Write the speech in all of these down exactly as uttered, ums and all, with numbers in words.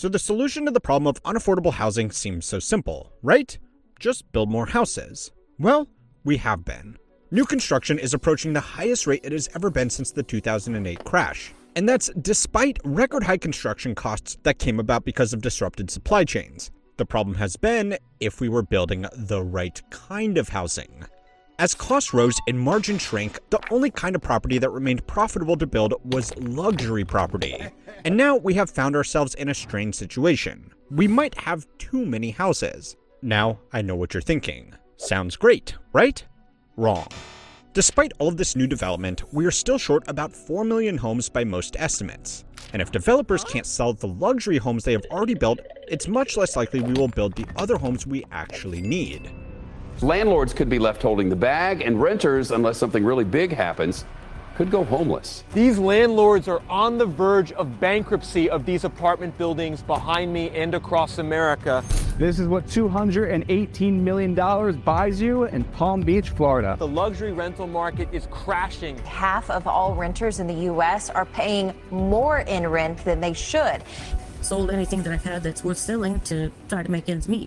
So the solution to the problem of unaffordable housing seems so simple, right? Just build more houses. Well, we have been. New construction is approaching the highest rate it has ever been since the two thousand eight crash. And that's despite record high construction costs that came about because of disrupted supply chains. The problem has been if we were building the right kind of housing. As costs rose and margin shrank, the only kind of property that remained profitable to build was luxury property. And now we have found ourselves in a strange situation. We might have too many houses. Now I know what you're thinking. Sounds great, right? Wrong. Despite all of this new development, we are still short about four million homes by most estimates. And if developers can't sell the luxury homes they have already built, it's much less likely we will build the other homes we actually need. Landlords could be left holding the bag, and renters, unless something really big happens, could go homeless. These landlords are on the verge of bankruptcy of these apartment buildings behind me and across America. This is what two hundred eighteen million dollars buys you in Palm Beach, Florida. The luxury rental market is crashing. Half of all renters in the U S are paying more in rent than they should. Sold anything that I've had that's worth selling to try to make ends meet.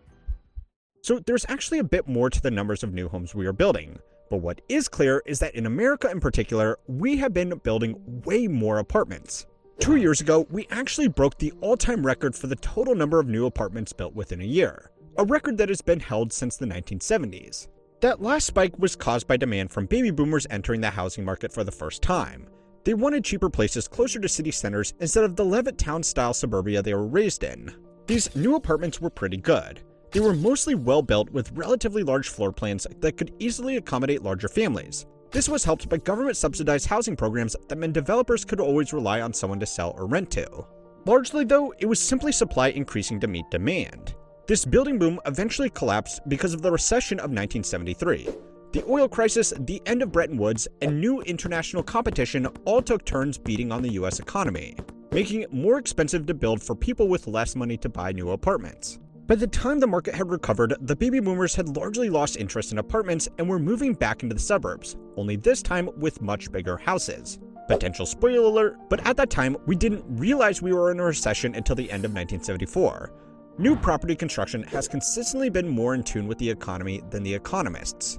So there's actually a bit more to the numbers of new homes we are building. But what is clear is that in America in particular, we have been building way more apartments. Two years ago, we actually broke the all-time record for the total number of new apartments built within a year, a record that has been held since the nineteen seventies. That last spike was caused by demand from baby boomers entering the housing market for the first time. They wanted cheaper places closer to city centers instead of the Levittown-style suburbia they were raised in. These new apartments were pretty good. They were mostly well-built with relatively large floor plans that could easily accommodate larger families. This was helped by government-subsidized housing programs that meant developers could always rely on someone to sell or rent to. Largely, though, it was simply supply increasing to meet demand. This building boom eventually collapsed because of the recession of nineteen seventy-three. The oil crisis, the end of Bretton Woods, and new international competition all took turns beating on the U S economy, making it more expensive to build for people with less money to buy new apartments. By the time the market had recovered, the baby boomers had largely lost interest in apartments and were moving back into the suburbs, only this time with much bigger houses. Potential spoiler alert, but at that time, we didn't realize we were in a recession until the end of nineteen seventy-four. New property construction has consistently been more in tune with the economy than the economists.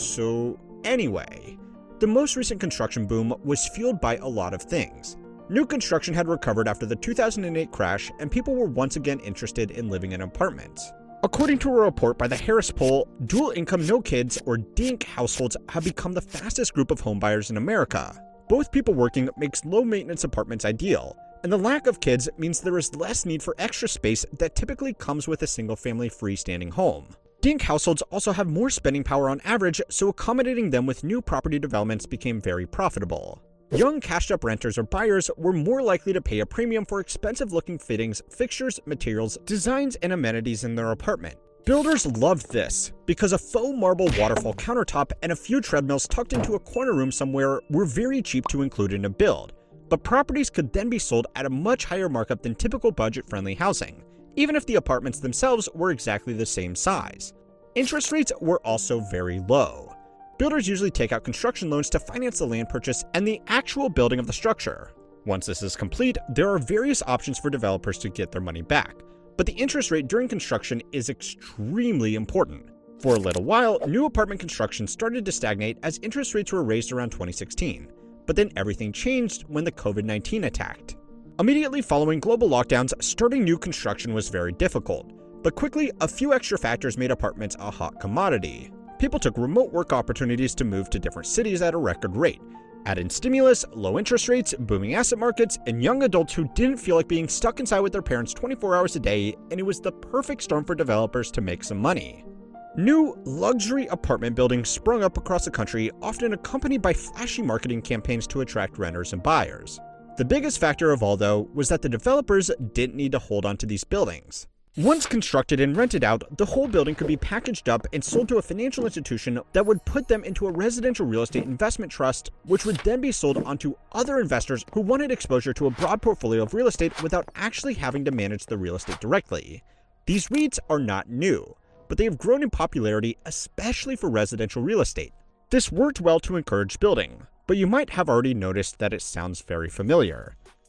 So anyway, the most recent construction boom was fueled by a lot of things. New construction had recovered after the two thousand eight crash, and people were once again interested in living in apartments. According to a report by the Harris Poll, dual-income no-kids, or DINK households have become the fastest group of homebuyers in America. Both people working makes low-maintenance apartments ideal, and the lack of kids means there is less need for extra space that typically comes with a single-family freestanding home. DINK households also have more spending power on average, so accommodating them with new property developments became very profitable. Young cashed-up renters or buyers were more likely to pay a premium for expensive-looking fittings, fixtures, materials, designs, and amenities in their apartment. Builders loved this, because a faux marble waterfall countertop and a few treadmills tucked into a corner room somewhere were very cheap to include in a build, but properties could then be sold at a much higher markup than typical budget-friendly housing, even if the apartments themselves were exactly the same size. Interest rates were also very low. Builders usually take out construction loans to finance the land purchase and the actual building of the structure. Once this is complete, there are various options for developers to get their money back, but the interest rate during construction is extremely important. For a little while, new apartment construction started to stagnate as interest rates were raised around twenty sixteen, but then everything changed when the COVID nineteen attacked. Immediately following global lockdowns, starting new construction was very difficult, but quickly a few extra factors made apartments a hot commodity. People took remote work opportunities to move to different cities at a record rate. Add in stimulus, low interest rates, booming asset markets, and young adults who didn't feel like being stuck inside with their parents twenty-four hours a day, and it was the perfect storm for developers to make some money. New luxury apartment buildings sprung up across the country, often accompanied by flashy marketing campaigns to attract renters and buyers. The biggest factor of all, though, was that the developers didn't need to hold on to these buildings. Once constructed and rented out, the whole building could be packaged up and sold to a financial institution that would put them into a residential real estate investment trust, which would then be sold onto other investors who wanted exposure to a broad portfolio of real estate without actually having to manage the real estate directly. These REITs are not new, but they have grown in popularity, especially for residential real estate. This worked well to encourage building, but you might have already noticed that it sounds very familiar.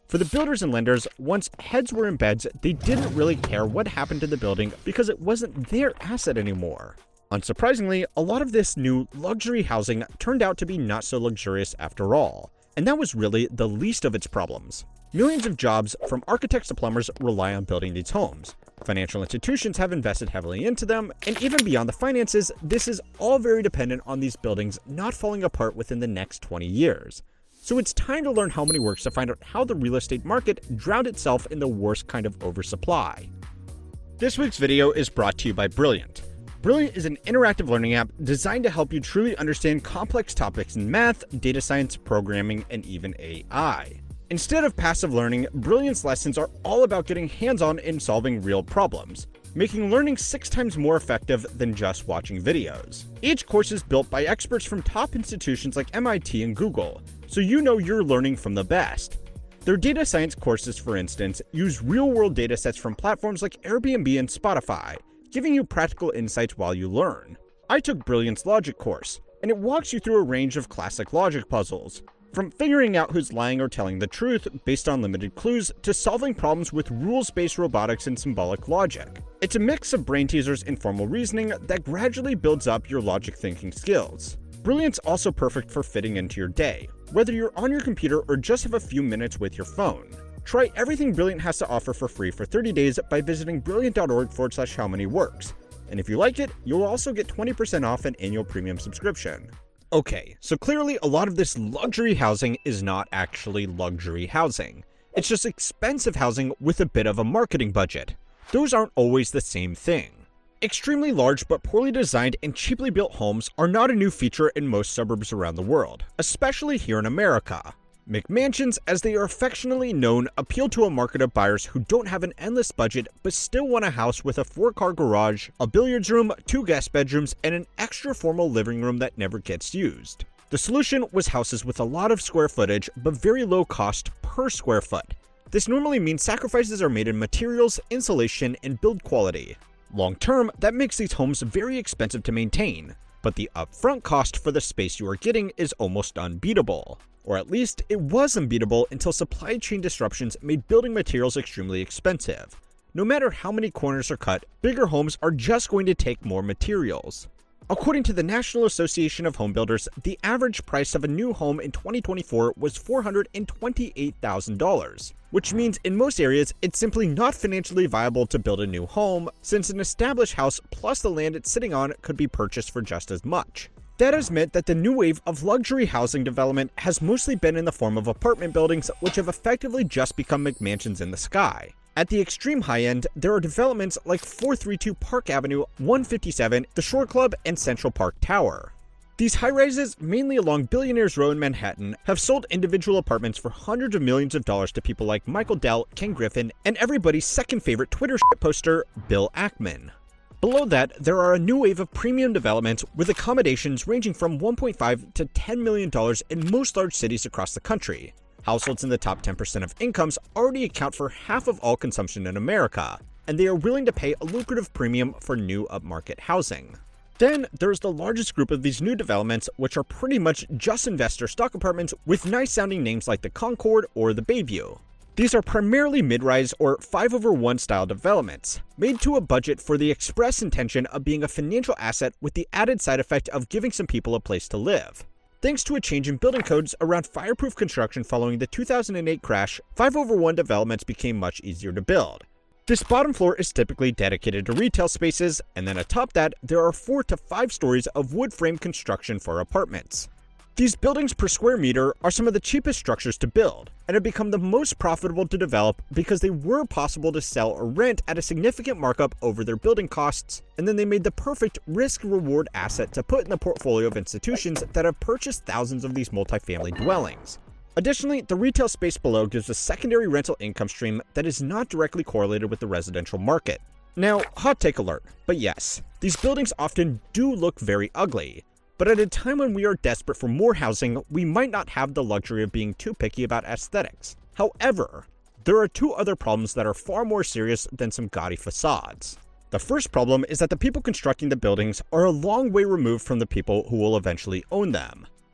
For the builders and lenders, once heads were in beds, they didn't really care what happened to the building because it wasn't their asset anymore. Unsurprisingly, a lot of this new luxury housing turned out to be not so luxurious after all, and that was really the least of its problems. Millions of jobs, from architects to plumbers, rely on building these homes. Financial institutions have invested heavily into them, and even beyond the finances, this is all very dependent on these buildings not falling apart within the next twenty years. So it's time to learn how money works to find out how the real estate market drowned itself in the worst kind of oversupply. This week's video is brought to you by Brilliant. Brilliant is an interactive learning app designed to help you truly understand complex topics in math, data science, programming, and even A I. Instead of passive learning, Brilliant's lessons are all about getting hands-on and solving real problems, making learning six times more effective than just watching videos. Each course is built by experts from top institutions like M I T and Google, so you know you're learning from the best. Their data science courses, for instance, use real-world datasets from platforms like Airbnb and Spotify, giving you practical insights while you learn. I took Brilliant's logic course, and it walks you through a range of classic logic puzzles, from figuring out who's lying or telling the truth based on limited clues to solving problems with rules-based robotics and symbolic logic. It's a mix of brain teasers and formal reasoning that gradually builds up your logic thinking skills. Brilliant's also perfect for fitting into your day, whether you're on your computer or just have a few minutes with your phone. Try everything Brilliant has to offer for free for thirty days by visiting brilliant.org forward slash how many works. And if you like it, you'll also get twenty percent off an annual premium subscription. Okay, so clearly a lot of this luxury housing is not actually luxury housing. It's just expensive housing with a bit of a marketing budget. Those aren't always the same thing. Extremely large but poorly designed and cheaply built homes are not a new feature in most suburbs around the world, especially here in America. McMansions, as they are affectionately known, appeal to a market of buyers who don't have an endless budget but still want a house with a four-car garage, a billiards room, two guest bedrooms, and an extra formal living room that never gets used. The solution was houses with a lot of square footage but very low cost per square foot. This normally means sacrifices are made in materials, insulation, and build quality. Long term, that makes these homes very expensive to maintain, but the upfront cost for the space you are getting is almost unbeatable. Or at least, it was unbeatable until supply chain disruptions made building materials extremely expensive. No matter how many corners are cut, bigger homes are just going to take more materials. According to the National Association of Home Builders, the average price of a new home in twenty twenty-four was four hundred twenty-eight thousand dollars, which means in most areas it's simply not financially viable to build a new home, since an established house plus the land it's sitting on could be purchased for just as much. That has meant that the new wave of luxury housing development has mostly been in the form of apartment buildings, which have effectively just become McMansions in the sky. At the extreme high end, there are developments like four thirty-two Park Avenue, one fifty-seven, the Shore Club, and Central Park Tower. These high-rises, mainly along Billionaires Row in Manhattan, have sold individual apartments for hundreds of millions of dollars to people like Michael Dell, Ken Griffin, and everybody's second favorite Twitter shitposter, Bill Ackman. Below that, there are a new wave of premium developments with accommodations ranging from one point five to ten million dollars in most large cities across the country. Households in the top ten percent of incomes already account for half of all consumption in America, and they are willing to pay a lucrative premium for new upmarket housing. Then, there's the largest group of these new developments, which are pretty much just investor stock apartments with nice-sounding names like the Concord or the Bayview. These are primarily mid-rise or five over one style developments, made to a budget for the express intention of being a financial asset with the added side effect of giving some people a place to live. Thanks to a change in building codes around fireproof construction following the two thousand eight crash, five over one developments became much easier to build. This bottom floor is typically dedicated to retail spaces, and then atop that, there are four to five stories of wood frame construction for apartments. These buildings per square meter are some of the cheapest structures to build, and have become the most profitable to develop because they were possible to sell or rent at a significant markup over their building costs, and then they made the perfect risk-reward asset to put in the portfolio of institutions that have purchased thousands of these multifamily dwellings. Additionally, the retail space below gives a secondary rental income stream that is not directly correlated with the residential market. Now, hot take alert, but yes, these buildings often do look very ugly. But at a time when we are desperate for more housing, we might not have the luxury of being too picky about aesthetics. However, there are two other problems that are far more serious than some gaudy facades. The first problem is that the people constructing the buildings are a long way removed from the people who will eventually own them.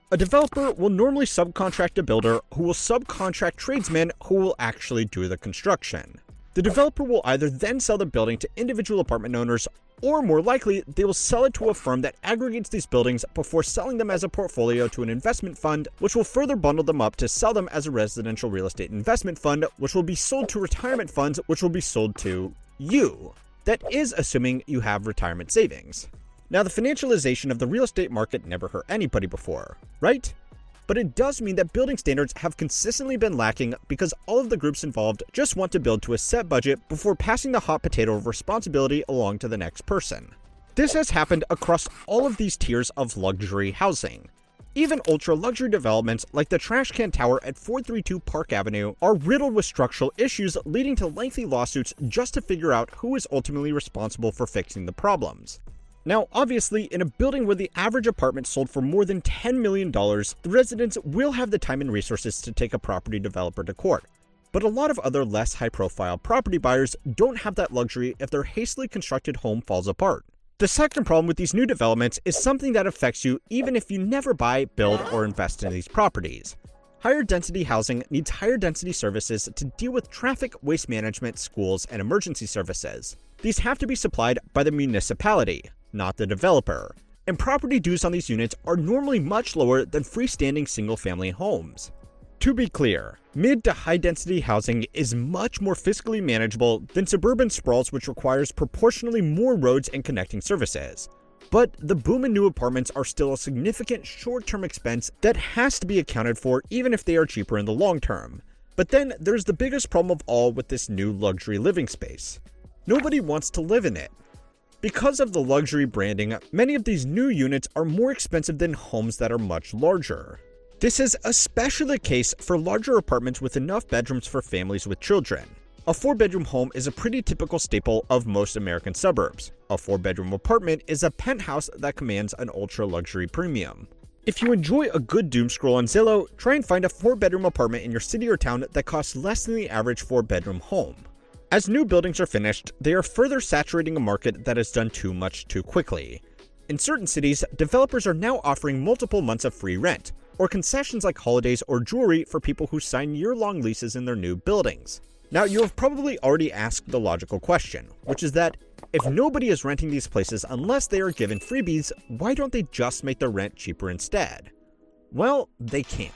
A developer will normally subcontract a builder who will subcontract tradesmen who will actually do the construction. The developer will either then sell the building to individual apartment owners, or more likely, they will sell it to a firm that aggregates these buildings before selling them as a portfolio to an investment fund, which will further bundle them up to sell them as a residential real estate investment fund, which will be sold to retirement funds, which will be sold to you. That is assuming you have retirement savings. Now, the financialization of the real estate market never hurt anybody before, right? But it does mean that building standards have consistently been lacking because all of the groups involved just want to build to a set budget before passing the hot potato of responsibility along to the next person. This has happened across all of these tiers of luxury housing. Even ultra-luxury developments like the Trash Can Tower at four thirty-two Park Avenue are riddled with structural issues leading to lengthy lawsuits just to figure out who is ultimately responsible for fixing the problems. Now, obviously, in a building where the average apartment sold for more than ten million dollars, the residents will have the time and resources to take a property developer to court. But a lot of other less high-profile property buyers don't have that luxury if their hastily constructed home falls apart. The second problem with these new developments is something that affects you even if you never buy, build, or invest in these properties. Higher density housing needs higher density services to deal with traffic, waste management, schools, and emergency services. These have to be supplied by the municipality, not the developer, and property dues on these units are normally much lower than freestanding single-family homes. To be clear, mid to high-density housing is much more fiscally manageable than suburban sprawls, which requires proportionally more roads and connecting services. But the boom in new apartments are still a significant short-term expense that has to be accounted for even if they are cheaper in the long term. But then there's the biggest problem of all with this new luxury living space. Nobody wants to live in it. Because of the luxury branding, many of these new units are more expensive than homes that are much larger. This is especially the case for larger apartments with enough bedrooms for families with children. A four-bedroom home is a pretty typical staple of most American suburbs. A four-bedroom apartment is a penthouse that commands an ultra-luxury premium. If you enjoy a good doom scroll on Zillow, try and find a four-bedroom apartment in your city or town that costs less than the average four-bedroom home. As new buildings are finished, they are further saturating a market that has done too much too quickly. In certain cities, developers are now offering multiple months of free rent, or concessions like holidays or jewelry for people who sign year-long leases in their new buildings. Now, you have probably already asked the logical question, which is that if nobody is renting these places unless they are given freebies, why don't they just make the rent cheaper instead? Well, they can't.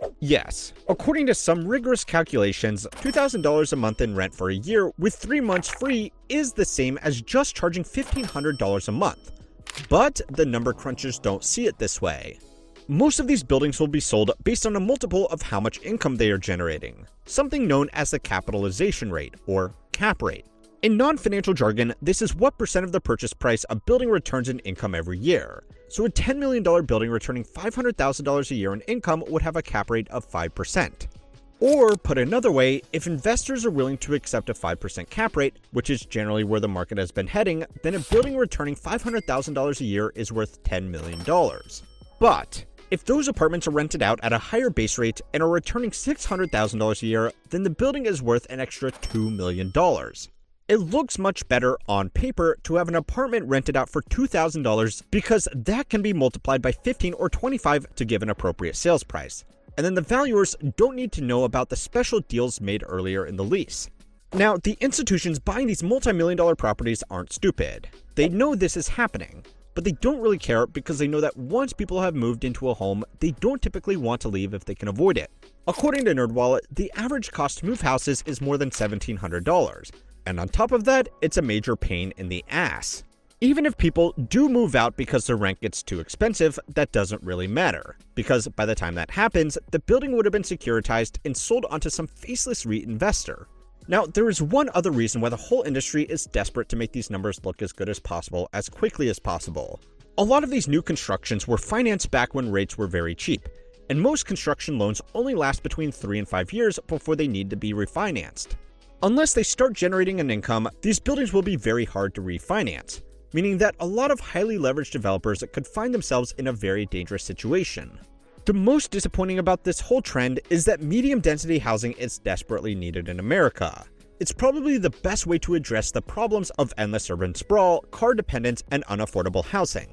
Yes, according to some rigorous calculations, two thousand dollars a month in rent for a year with three months free is the same as just charging fifteen hundred dollars a month. But the number crunchers don't see it this way. Most of these buildings will be sold based on a multiple of how much income they are generating, something known as the capitalization rate, or cap rate. In non-financial jargon, this is what percent of the purchase price a building returns in income every year. So a ten million dollars building returning five hundred thousand dollars a year in income would have a cap rate of five percent. Or, put another way, if investors are willing to accept a five percent cap rate, which is generally where the market has been heading, then a building returning five hundred thousand dollars a year is worth ten million dollars. But if those apartments are rented out at a higher base rate and are returning six hundred thousand dollars a year, then the building is worth an extra two million dollars. It looks much better on paper to have an apartment rented out for two thousand dollars because that can be multiplied by fifteen or twenty-five to give an appropriate sales price. And then the valuers don't need to know about the special deals made earlier in the lease. Now, the institutions buying these multi-million dollar properties aren't stupid. They know this is happening, but they don't really care because they know that once people have moved into a home, they don't typically want to leave if they can avoid it. According to NerdWallet, the average cost to move houses is more than seventeen hundred dollars. And on top of that, it's a major pain in the ass. Even if people do move out because their rent gets too expensive, that doesn't really matter, because by the time that happens, the building would have been securitized and sold onto some faceless REIT investor. Now, there is one other reason why the whole industry is desperate to make these numbers look as good as possible as quickly as possible. A lot of these new constructions were financed back when rates were very cheap, and most construction loans only last between three and five years before they need to be refinanced. Unless they start generating an income, these buildings will be very hard to refinance, meaning that a lot of highly leveraged developers could find themselves in a very dangerous situation. The most disappointing about this whole trend is that medium density housing is desperately needed in America. It's probably the best way to address the problems of endless urban sprawl, car dependence, and unaffordable housing.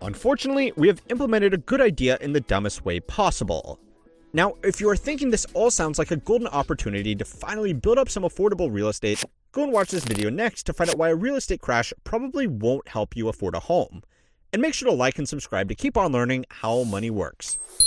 Unfortunately, we have implemented a good idea in the dumbest way possible. Now, if you are thinking this all sounds like a golden opportunity to finally build up some affordable real estate, go and watch this video next to find out why a real estate crash probably won't help you afford a home. And make sure to like and subscribe to keep on learning how money works.